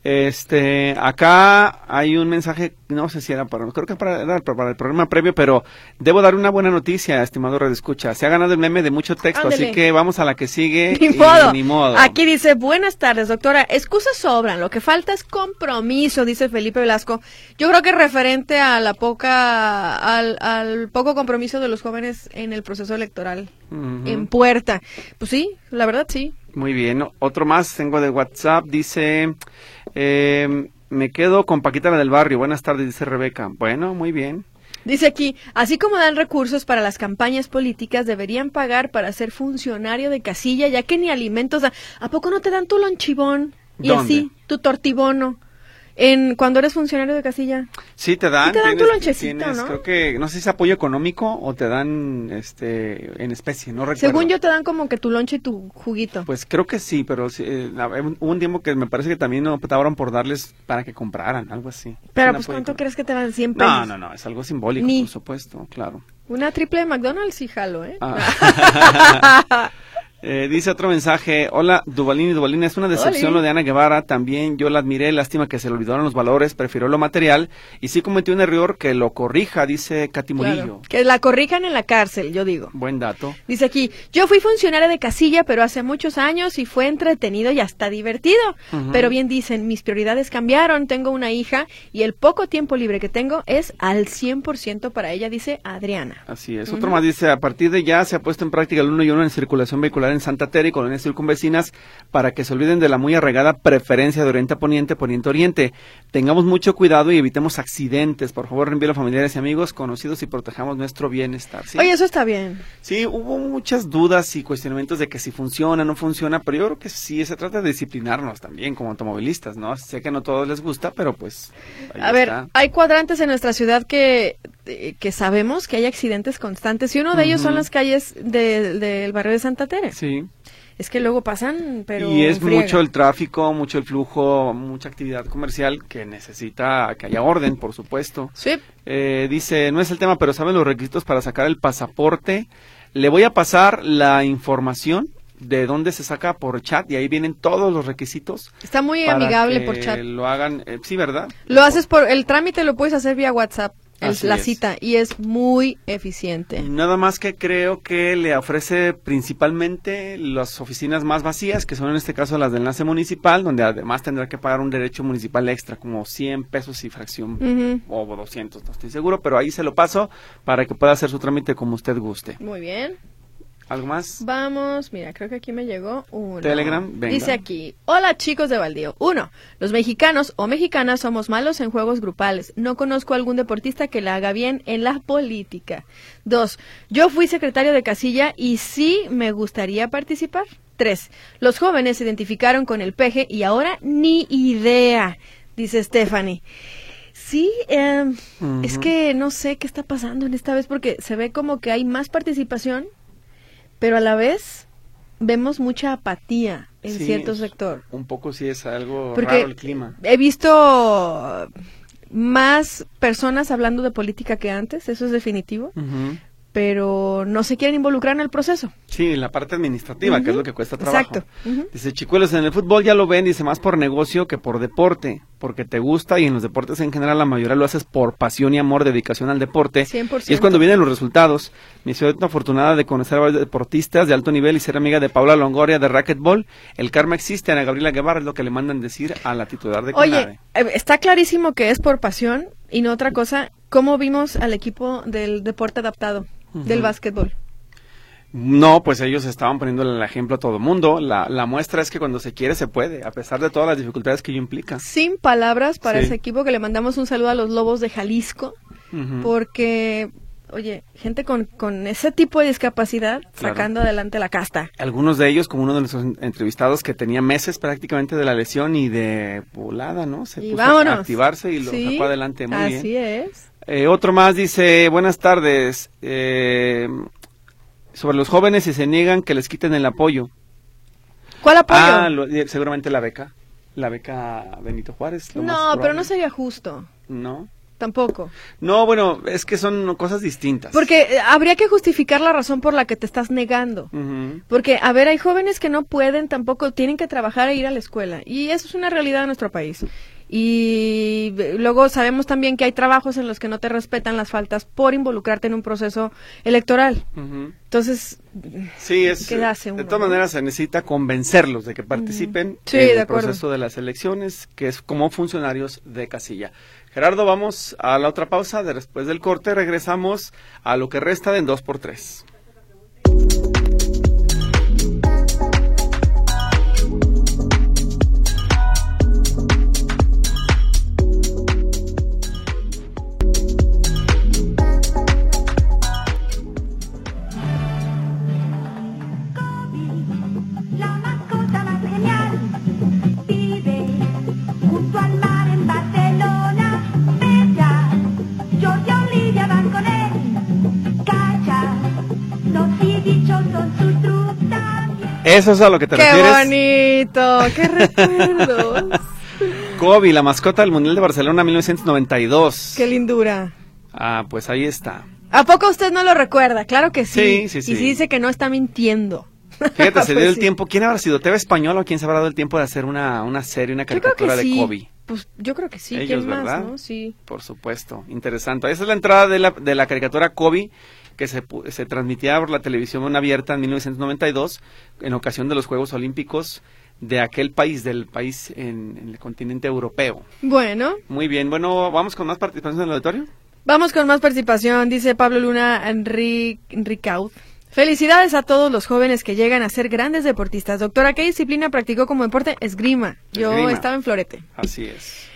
Acá hay un mensaje, no sé si era creo que para el programa previo, pero debo dar una buena noticia, estimado redescucha. Se ha ganado el meme de mucho texto, Ándale. así que vamos a la que sigue. Ni modo. Ni modo. Aquí dice, buenas tardes, doctora. Excusas sobran, lo que falta es compromiso, dice Felipe Velasco. Yo creo que referente a la al poco compromiso de los jóvenes en el proceso electoral en puerta. Pues sí, la verdad sí. Muy bien, otro más tengo de WhatsApp, dice, me quedo con Paquita la del barrio, buenas tardes, dice Rebeca. Bueno, muy bien. Dice aquí, así como dan recursos para las campañas políticas, deberían pagar para ser funcionario de casilla, ya que ni alimentos dan. ¿A poco no te dan tu lonchibón? Y ¿Dónde? así, tu tortibono. Cuando eres funcionario de casilla. Sí, te dan. Sí te dan tu lonchecito, ¿no? Creo que, no sé si es apoyo económico o te dan, en especie, no recuerdo. Según yo te dan como que tu lonche y tu juguito. Pues creo que sí, pero sí, hubo un tiempo que me parece que también optaron por darles para que compraran, algo así. Pero Un pues apoyo ¿cuánto económico. crees que te dan? 100 pesos. No, es algo simbólico, Ni. por supuesto, claro. Una triple de McDonald's sí jalo, ¿eh? Dice otro mensaje, hola Duvalín y Duvalina, es una decepción Oli. lo de Ana Guevara, también yo la admiré, lástima que se le olvidaron los valores, prefirió lo material y sí cometió un error, que lo corrija, dice Katy Murillo. Claro. Que la corrijan en la cárcel, yo digo. Buen dato. Dice aquí, yo fui funcionaria de casilla, pero hace muchos años y fue entretenido y hasta divertido. Pero bien dicen, mis prioridades cambiaron, tengo una hija y el poco tiempo libre que tengo es al 100% para ella, dice Adriana. Así es. Otro más dice, a partir de ya se ha puesto en práctica el 1 y 1 en circulación vehicular en Santa Tere y colonias circunvecinas para que se olviden de la muy arraigada preferencia de oriente a poniente, poniente a oriente. Tengamos mucho cuidado y evitemos accidentes. Por favor, reenvíelo a familiares y amigos conocidos y protejamos nuestro bienestar. ¿Sí? Oye, eso está bien. Sí, hubo muchas dudas y cuestionamientos de que si funciona o no funciona, pero yo creo que sí se trata de disciplinarnos también como automovilistas, ¿no? Sé que no a todos les gusta, pero pues ahí A ver, está. hay cuadrantes en nuestra ciudad que sabemos que hay accidentes constantes y uno de ellos son las calles del barrio de Santa Tere. Sí. Es que luego pasan, pero Y es friega. mucho el tráfico, mucho el flujo, mucha actividad comercial que necesita que haya orden, por supuesto. Sí. Dice, no es el tema, pero ¿saben los requisitos para sacar el pasaporte? Le voy a pasar la información de dónde se saca por chat y ahí vienen todos los requisitos. Está muy para amigable que por chat. lo hagan, sí, ¿verdad? Lo haces el trámite lo puedes hacer vía WhatsApp, Así la es. cita, y es muy eficiente. Nada más que creo que le ofrece principalmente las oficinas más vacías, que son en este caso las del enlace municipal, donde además tendrá que pagar un derecho municipal extra, como 100 pesos y fracción, o 200, no estoy seguro, pero ahí se lo paso para que pueda hacer su trámite como usted guste. Muy bien. ¿Algo más? Vamos, mira, creo que aquí me llegó uno. Telegram, venga. Dice aquí, hola chicos de Baldío. 1. Los mexicanos o mexicanas somos malos en juegos grupales. No conozco a algún deportista que la haga bien en la política. 2. Yo fui secretario de casilla y sí me gustaría participar. 3. Los jóvenes se identificaron con el peje y ahora ni idea, dice Stephanie. Sí, es que no sé qué está pasando en esta vez porque se ve como que hay más participación, pero a la vez vemos mucha apatía en Sí, cierto sector. Un poco sí es algo Porque raro el clima. he visto más personas hablando de política que antes, eso es definitivo, pero no se quieren involucrar en el proceso. Sí, la parte administrativa, que es lo que cuesta trabajo. Exacto. Dice, chicuelos, en el fútbol ya lo ven, dice, más por negocio que por deporte, porque te gusta y en los deportes en general la mayoría lo haces por pasión y amor, dedicación al deporte. 100%. Y es cuando vienen los resultados. Me siento afortunada de conocer a varios deportistas de alto nivel y ser amiga de Paula Longoria de racquetball. El karma existe, Ana Gabriela Guevara es lo que le mandan decir a la titular de CONADE. Oye, está clarísimo que es por pasión y no otra cosa. ¿Cómo vimos al equipo del deporte adaptado, del básquetbol? No, pues ellos estaban poniéndole el ejemplo a todo mundo. La muestra es que cuando se quiere, se puede, a pesar de todas las dificultades que ello implica. Sin palabras para Sí. ese equipo, que le mandamos un saludo a los Lobos de Jalisco, porque, oye, gente con ese tipo de discapacidad Claro. sacando adelante la casta. Algunos de ellos, como uno de nuestros entrevistados, que tenía meses prácticamente de la lesión y de volada, ¿no? Se Y puso vámonos. a activarse y lo Sí, sacó adelante muy bien. así es. Otro más dice, buenas tardes, sobre los jóvenes si se niegan que les quiten el apoyo. ¿Cuál apoyo? Seguramente la beca Benito Juárez. No, pero no sería justo. No. Tampoco. No, bueno, es que son cosas distintas. Porque habría que justificar la razón por la que te estás negando. Porque, a ver, hay jóvenes que no pueden, tampoco tienen que trabajar e ir a la escuela. Y eso es una realidad de nuestro país. Y luego sabemos también que hay trabajos en los que no te respetan las faltas por involucrarte en un proceso electoral. Entonces, sí, ¿qué hace uno? De todas maneras se necesita convencerlos de que participen en el proceso de las elecciones, que es como funcionarios de casilla. Gerardo, vamos a la otra pausa. Después del corte regresamos a lo que resta de en 2x3. ¿Eso es a lo que te refieres? ¡Qué bonito! ¡Qué recuerdos! Kobe, la mascota del Mundial de Barcelona 1992. ¡Qué lindura! Ah, pues ahí está. ¿A poco usted no lo recuerda? Claro que sí. Sí. Y sí dice que no está mintiendo. Fíjate, se dio el tiempo. ¿Quién habrá sido? ¿TV Español o quién se habrá dado el tiempo de hacer una serie, una caricatura de Kobe? Pues yo creo que sí. Ellos, ¿quién más, ¿verdad? no? Sí. Por supuesto. Interesante. Esa es la entrada de la caricatura Kobe, que se transmitía por la televisión abierta en 1992 en ocasión de los Juegos Olímpicos de aquel país, del país en el continente europeo. Bueno. Muy bien, bueno, ¿vamos con más participación en el auditorio? Vamos con más participación, dice Pablo Luna Enricaud. Felicidades a todos los jóvenes que llegan a ser grandes deportistas. Doctora, ¿qué disciplina practicó como deporte? Esgrima. Yo estaba en florete. Así es.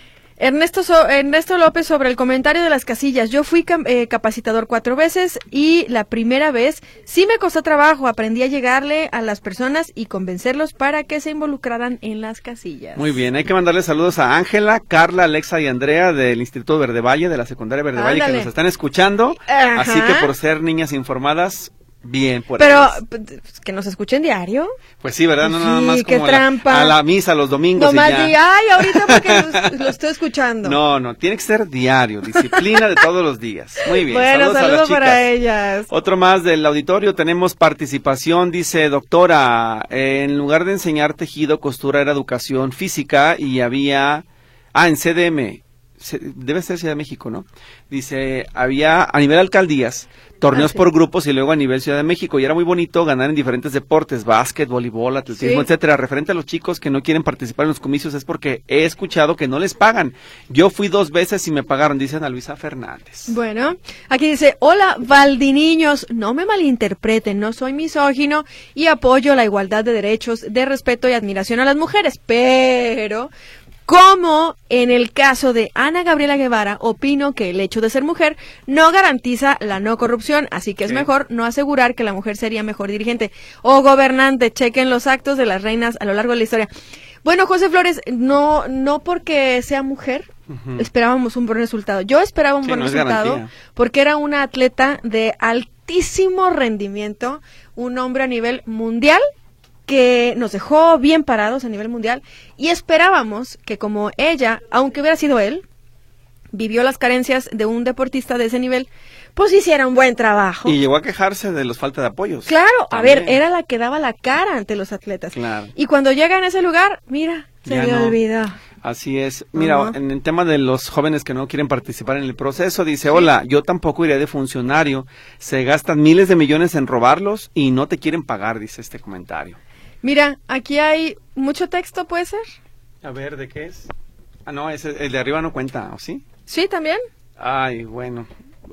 Ernesto López sobre el comentario de las casillas. Yo fui capacitador 4 veces y la primera vez sí me costó trabajo. Aprendí a llegarle a las personas y convencerlos para que se involucraran en las casillas. Muy bien, hay que mandarle saludos a Ángela, Carla, Alexa y Andrea del Instituto Verde Valle, de la Secundaria Verde Valle, que nos están escuchando. Ajá. Así que por ser niñas informadas, bien por Pero ellas. que nos escuchen diario. Pues sí, ¿verdad? No Sí, nada más qué como trampa. a la misa los domingos Nomás y ya. ay, ahorita porque lo estoy escuchando. No, tiene que ser diario, disciplina de todos los días. Muy bien, Bueno, saludos a las saludos chicas. para ellas. Otro más del auditorio, tenemos participación, dice, doctora, en lugar de enseñar tejido, costura era educación física y había, en CDM, debe ser Ciudad de México, ¿no? Dice, había a nivel alcaldías, torneos por grupos y luego a nivel Ciudad de México, y era muy bonito ganar en diferentes deportes, básquet, voleibol, atletismo, etcétera. Referente a los chicos que no quieren participar en los comicios es porque he escuchado que no les pagan. Yo fui 2 veces y me pagaron, dice Ana Luisa Fernández. Bueno, aquí dice, hola Valdiniños, no me malinterpreten, no soy misógino y apoyo la igualdad de derechos, de respeto y admiración a las mujeres, pero como en el caso de Ana Gabriela Guevara, opino que el hecho de ser mujer no garantiza la no corrupción, así que es mejor no asegurar que la mujer sería mejor dirigente o gobernante. Chequen los actos de las reinas a lo largo de la historia. Bueno, José Flores, no porque sea mujer esperábamos un buen resultado. Yo esperaba un buen resultado porque era una atleta de altísimo rendimiento, un hombre a nivel mundial, que nos dejó bien parados a nivel mundial y esperábamos que como ella, aunque hubiera sido él, vivió las carencias de un deportista de ese nivel, pues hiciera un buen trabajo. Y llegó a quejarse de los falta de apoyos. Claro, también. A ver, era la que daba la cara ante los atletas. Claro. Y cuando llega en ese lugar, mira, se le olvidó. Así es. Mira, en el tema de los jóvenes que no quieren participar en el proceso, dice, hola, yo tampoco iré de funcionario, se gastan miles de millones en robarlos y no te quieren pagar, dice este comentario. Mira, aquí hay mucho texto, ¿puede ser? A ver, ¿de qué es? Ah, no, el de arriba no cuenta, ¿o sí? Sí, también. Ay, bueno,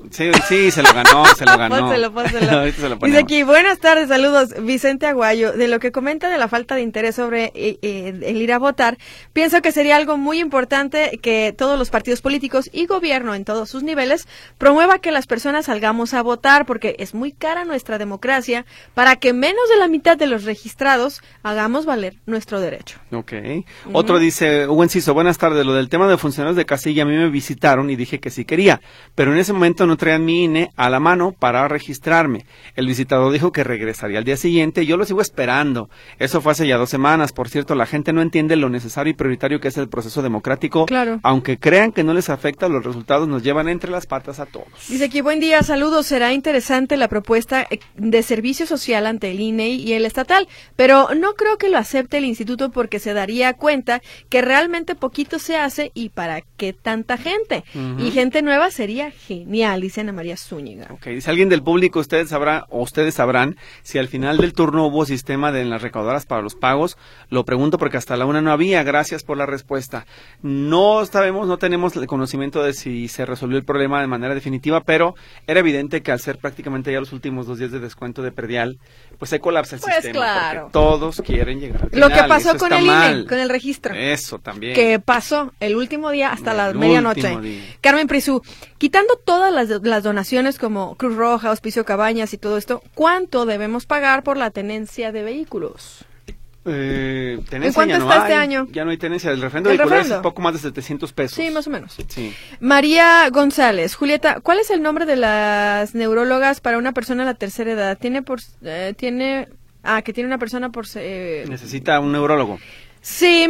Sí, se lo ganó. Pónselo. Ahorita se lo ponemos. Dice aquí, buenas tardes, saludos, Vicente Aguayo. De lo que comenta de la falta de interés sobre el ir a votar, pienso que sería algo muy importante que todos los partidos políticos y gobierno en todos sus niveles promueva que las personas salgamos a votar, porque es muy cara nuestra democracia para que menos de la mitad de los registrados hagamos valer nuestro derecho. Ok. Otro dice, Hugo Enciso, buenas tardes, lo del tema de funcionarios de casilla, a mí me visitaron y dije que sí quería, pero en ese momento no traían mi INE a la mano para registrarme. El visitador dijo que regresaría al día siguiente, yo lo sigo esperando. Eso fue hace ya 2 semanas. Por cierto, la gente no entiende lo necesario y prioritario que es el proceso democrático. Claro. Aunque crean que no les afecta, los resultados nos llevan entre las patas a todos. Dice aquí, buen día, saludos, será interesante la propuesta de servicio social ante el INE y el estatal, pero no creo que lo acepte el instituto porque se daría cuenta que realmente poquito se hace y para qué tanta gente. Y gente nueva sería genial, dice Ana María Zúñiga. Ok, dice alguien del público, ustedes sabrán si al final del turno hubo sistema en las recaudadoras para los pagos. Lo pregunto porque hasta la 1 no había. Gracias por la respuesta. No sabemos, no tenemos el conocimiento de si se resolvió el problema de manera definitiva, pero era evidente que al ser prácticamente ya los últimos 2 días de descuento de predial, pues se colapsa el sistema. Claro. Porque todos quieren llegar al Lo final. que pasó Eso con está el mal. INE, con el registro. Eso también. Que pasó el último día hasta la El medianoche. último día. Carmen Prisú, quitando todas las donaciones como Cruz Roja, Hospicio Cabañas y todo esto, ¿cuánto debemos pagar por la tenencia de vehículos? Tenencia ¿En cuánto ya no está hay, este año? Ya no hay tenencia. El refrendo ¿El vehicular refrendo? es poco más de 700 pesos. Sí, más o menos. Sí. María González, Julieta, ¿cuál es el nombre de las neurólogas para una persona de la tercera edad? Que tiene una persona por... Necesita un neurólogo. Sí,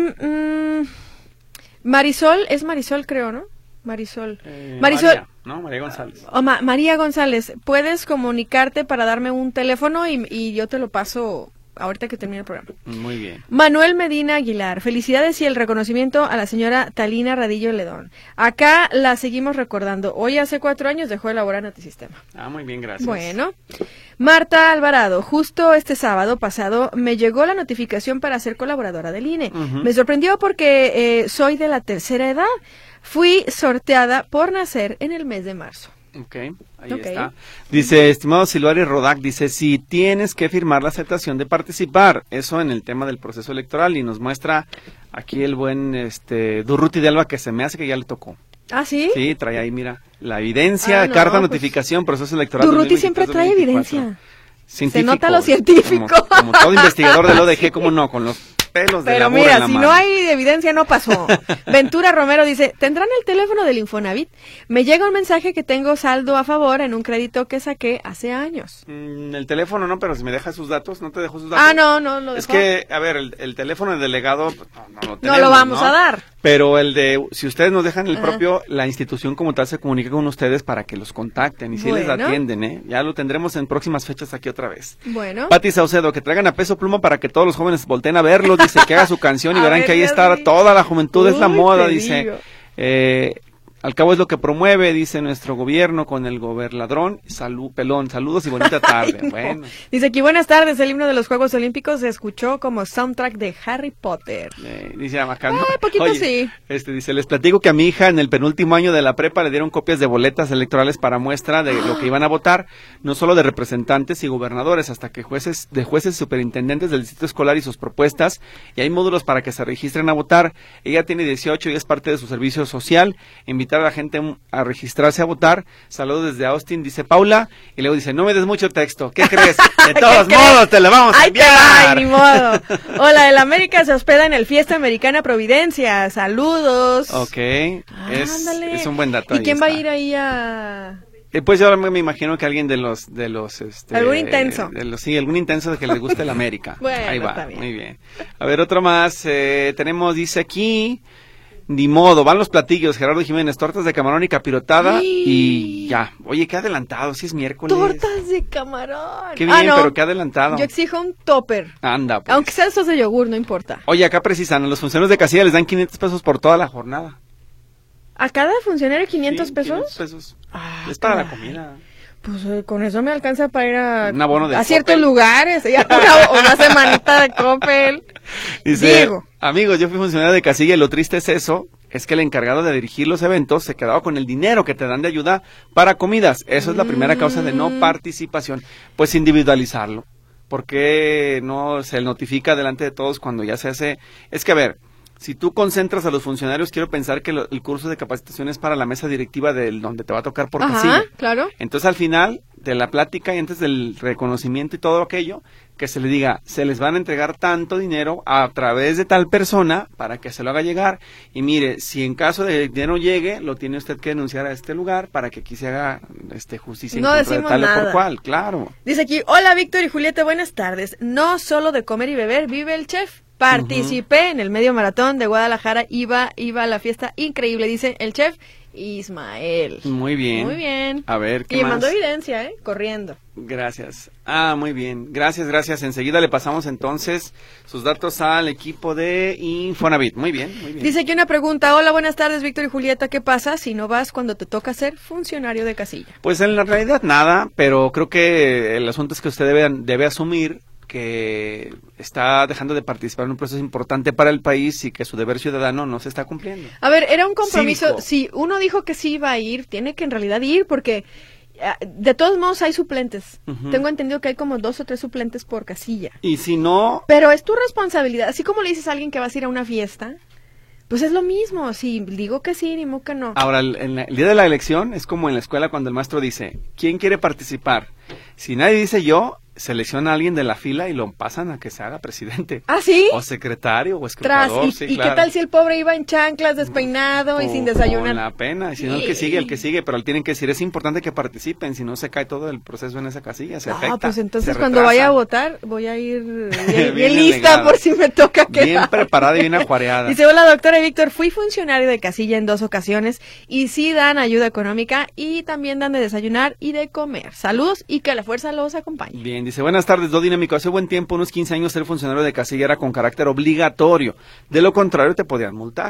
Marisol, es Marisol creo, ¿no? Marisol. María, ¿no? María González. María González, ¿puedes comunicarte para darme un teléfono y yo te lo paso ahorita que termine el programa? Muy bien. Manuel Medina Aguilar, felicidades y el reconocimiento a la señora Talina Radillo Ledón. Acá la seguimos recordando. Hoy hace 4 años dejó de laborar en Antisistema. Muy bien, gracias. Bueno. Marta Alvarado, justo este sábado pasado me llegó la notificación para ser colaboradora del INE. Me sorprendió porque soy de la tercera edad. Fui sorteada por nacer en el mes de marzo. Ok, ahí está. Dice, estimado Silvario Rodac, dice, si tienes que firmar la aceptación de participar, eso en el tema del proceso electoral, y nos muestra aquí el buen Durruti de Alba, que se me hace que ya le tocó. ¿Ah, sí? Sí, trae ahí, mira, la evidencia, carta, notificación, proceso electoral. Durruti siempre trae evidencia. Científico, se nota lo científico. Como todo investigador del ODG, ¿cómo no? Con los pelos de la burra en la mira, si mano. no hay evidencia, no pasó. Ventura Romero dice, ¿tendrán el teléfono del Infonavit? Me llega un mensaje que tengo saldo a favor en un crédito que saqué hace años. El teléfono no, pero si me deja sus datos, ¿no te dejo sus datos? No lo dejó. Es que, a ver, el teléfono del delegado, pues, no lo tenemos, no lo vamos a dar. Pero si ustedes nos dejan el propio, la institución como tal se comunica con ustedes para que los contacten y si les atienden, Ya lo tendremos en próximas fechas aquí otra vez. Bueno. Pati Saucedo, que traigan a Peso Pluma para que todos los jóvenes volteen a verlo, dice, que haga su canción y verán que ahí está toda la juventud, es la moda, dice. Al cabo es lo que promueve, dice nuestro gobierno con el gobernadrón. Pelón, saludos y bonita tarde. No. Bueno. Dice aquí, buenas tardes, el himno de los Juegos Olímpicos se escuchó como soundtrack de Harry Potter. Dice Amacano. Poquito. Oye, sí. Dice, les platico que a mi hija en el penúltimo año de la prepa le dieron copias de boletas electorales para muestra de lo que iban a votar, no solo de representantes y gobernadores, hasta que jueces y superintendentes del distrito escolar y sus propuestas, y hay módulos para que se registren a votar. Ella tiene 18 y es parte de su servicio social. Invitar a la gente a registrarse a votar. Saludos desde Austin, dice Paula, y luego dice, no me des mucho texto, ¿qué crees? De todos modos te lo vamos a enviar. Ay, ni modo. Hola, el América se hospeda en el Fiesta Americana Providencia, saludos. Ok, es un buen dato. ¿Y quién va a ir ahí a...? Pues yo me imagino que alguien de los algún intenso. Algún intenso de que les guste el América. Bueno, ahí va, está bien. Muy bien. A ver, otro más, tenemos, dice aquí, ni modo, van los platillos, Gerardo Jiménez, tortas de camarón y capirotada, y ya. Oye, qué adelantado, si es miércoles. Tortas de camarón. Qué bien, pero qué adelantado. Yo exijo un topper. Anda, pues. Aunque sean esos de yogur, no importa. Oye, acá precisan, a los funcionarios de casilla les dan 500 pesos por toda la jornada. ¿A cada funcionario 500 pesos? 500 pesos. Es para la comida. Pues con eso me alcanza para ir un abono de a ciertos lugares, una semanita de Coppel. Dice, amigos, yo fui funcionario de casilla y lo triste es eso, es que el encargado de dirigir los eventos se quedaba con el dinero que te dan de ayuda para comidas. Eso es la primera causa de no participación. Pues individualizarlo. ¿Por qué no se notifica delante de todos cuando ya se hace? Es que, a ver, si tú concentras a los funcionarios, quiero pensar que el curso de capacitación es para la mesa directiva donde te va a tocar por casilla. Claro. Entonces, al final de la plática y antes del reconocimiento y todo aquello, que se le diga, se les van a entregar tanto dinero a través de tal persona para que se lo haga llegar. Y mire, si en caso de que dinero llegue, lo tiene usted que denunciar a este lugar para que aquí se haga justicia no en contra de tal o por cual. Claro. Dice aquí, hola Víctor y Julieta, buenas tardes. No solo de comer y beber vive el chef. Participé en el medio maratón de Guadalajara, iba a la fiesta increíble, dice el chef Ismael. Muy bien. Muy bien. A ver, ¿qué y más? mandó evidencia, corriendo. Gracias. Muy bien. Gracias. Enseguida le pasamos entonces sus datos al equipo de Infonavit. Muy bien. Dice aquí una pregunta. Hola, buenas tardes, Víctor y Julieta. ¿Qué pasa si no vas cuando te toca ser funcionario de casilla? Pues en la realidad nada, pero creo que el asunto es que usted debe asumir que está dejando de participar en un proceso importante para el país y que su deber ciudadano no se está cumpliendo. A ver, era un compromiso. Cívico. Si uno dijo que sí iba a ir, tiene que en realidad ir porque de todos modos hay suplentes. Tengo entendido que hay como 2 o 3 suplentes por casilla. Y si no... Pero es tu responsabilidad. Así como le dices a alguien que vas a ir a una fiesta, pues es lo mismo. Si digo que sí, ni modo que no. Ahora, el día de la elección es como en la escuela cuando el maestro dice, ¿quién quiere participar? Si nadie dice yo, selecciona a alguien de la fila y lo pasan a que se haga presidente. ¿Ah, sí? O secretario, o escrutador. ¿Y qué tal si el pobre iba en chanclas, despeinado y sin desayunar? Con la pena, y si no el que sigue, pero tienen que decir, es importante que participen, si no se cae todo el proceso en esa casilla, se afecta. Pues entonces se cuando retrasa. vaya a votar, voy a ir bien Bien lista elegada. por si me toca quedar. Bien preparada y bien acuareada. Dice, hola doctora Víctor, fui funcionario de casilla en 2 ocasiones y sí dan ayuda económica y también dan de desayunar y de comer. Saludos y que la fuerza los acompañe. Bien, dice, buenas tardes, Dinámico. Hace buen tiempo, unos 15 años, ser funcionario de casilla era con carácter obligatorio. De lo contrario, te podían multar.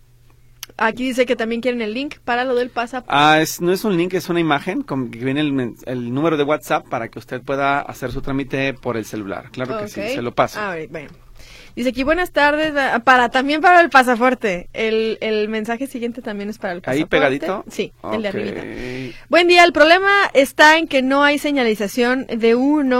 Aquí dice que también quieren el link para lo del pasaporte. No es un link, es una imagen con que viene el número de WhatsApp para que usted pueda hacer su trámite por el celular. Claro que sí, se lo paso. Bueno. Dice aquí, buenas tardes, también para el pasaporte. El mensaje siguiente también es para el pasaporte. ¿Ahí pegadito? Sí, el de arribita. Ok. Buen día, el problema está en que no hay señalización de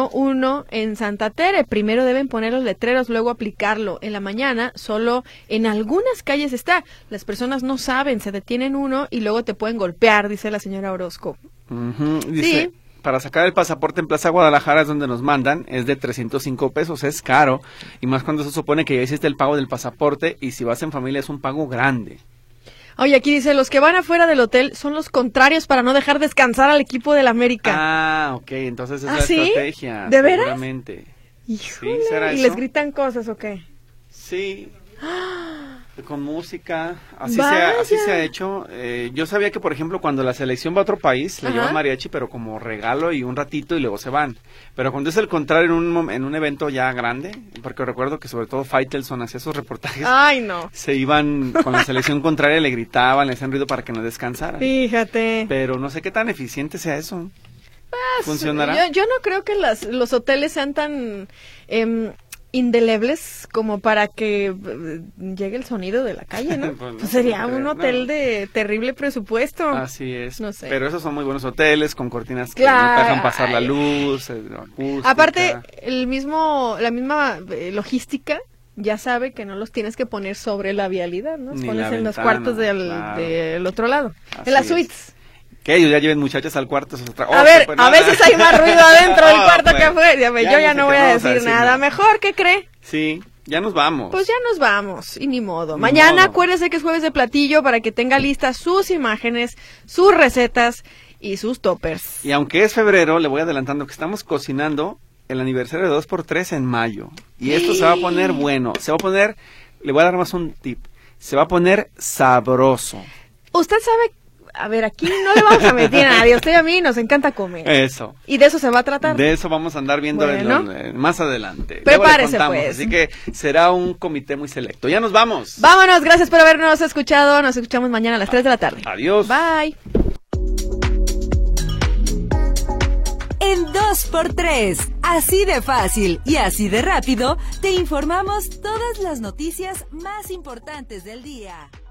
1 en Santa Tere. Primero deben poner los letreros, luego aplicarlo. En la mañana, solo en algunas calles está. Las personas no saben, se detienen uno y luego te pueden golpear, dice la señora Orozco. Dice, Sí. para sacar el pasaporte en Plaza Guadalajara es donde nos mandan, es de 305 pesos, es caro, y más cuando se supone que ya hiciste el pago del pasaporte, y si vas en familia es un pago grande. Oye, aquí dice, los que van afuera del hotel son los contrarios para no dejar descansar al equipo del América. Ok, entonces es la ¿Sí? estrategia. ¿De veras? Seguramente. Híjole, Sí, ¿será ¿y eso? les gritan cosas o qué? Sí. Con música, así Vaya. se ha hecho. Yo sabía que, por ejemplo, cuando la selección va a otro país, le Ajá. llevan mariachi, pero como regalo y un ratito y luego se van. Pero cuando es el contrario en un evento ya grande, porque recuerdo que sobre todo Faitelson hacía esos reportajes, Ay, no. se iban con la selección contraria, le gritaban, le hacían ruido para que no descansaran. Fíjate. Pero no sé qué tan eficiente sea eso. ¿Funcionará? Yo no creo que los hoteles sean tan indelebles como para que llegue el sonido de la calle, ¿no? Pues no Pues se sería puede, un hotel no. de terrible presupuesto. Así es. No sé. Pero esos son muy buenos hoteles con cortinas que Claro. no te dejan pasar la luz, acústica. Aparte, la misma logística ya sabe que no los tienes que poner sobre la vialidad, ¿no? Los Ni pones la en los ventana, cuartos claro. del otro lado, Así en las es. suites. Que ellos ya lleven muchachas al cuarto. Eso es otra... A ver, pues a nada. veces hay más ruido adentro del Oh, cuarto pues, que afuera. Yo ya sé no qué voy a vamos decir nada. nada. Mejor, ¿qué cree? Sí, ya nos vamos. Pues ya nos vamos, y ni modo. Ni Mañana modo. acuérdese que es jueves de platillo para que tenga listas sus imágenes, sus recetas y sus toppers. Y aunque es febrero, le voy adelantando que estamos cocinando el aniversario de 2x3 en mayo. Y esto se va a poner bueno. Se va a poner, le voy a dar más un tip. Se va a poner sabroso. Usted sabe, a ver, aquí no le vamos a mentir a nadie. A usted y a mí nos encanta comer. Eso. Y de eso se va a tratar. De eso vamos a andar viendo Bueno. más adelante. Prepárese, Luego le contamos, pues. Así que será un comité muy selecto. Ya nos vamos. Vámonos, gracias por habernos escuchado. Nos escuchamos mañana a las 3 de la tarde. Adiós. Bye. En 2x3, así de fácil y así de rápido, te informamos todas las noticias más importantes del día.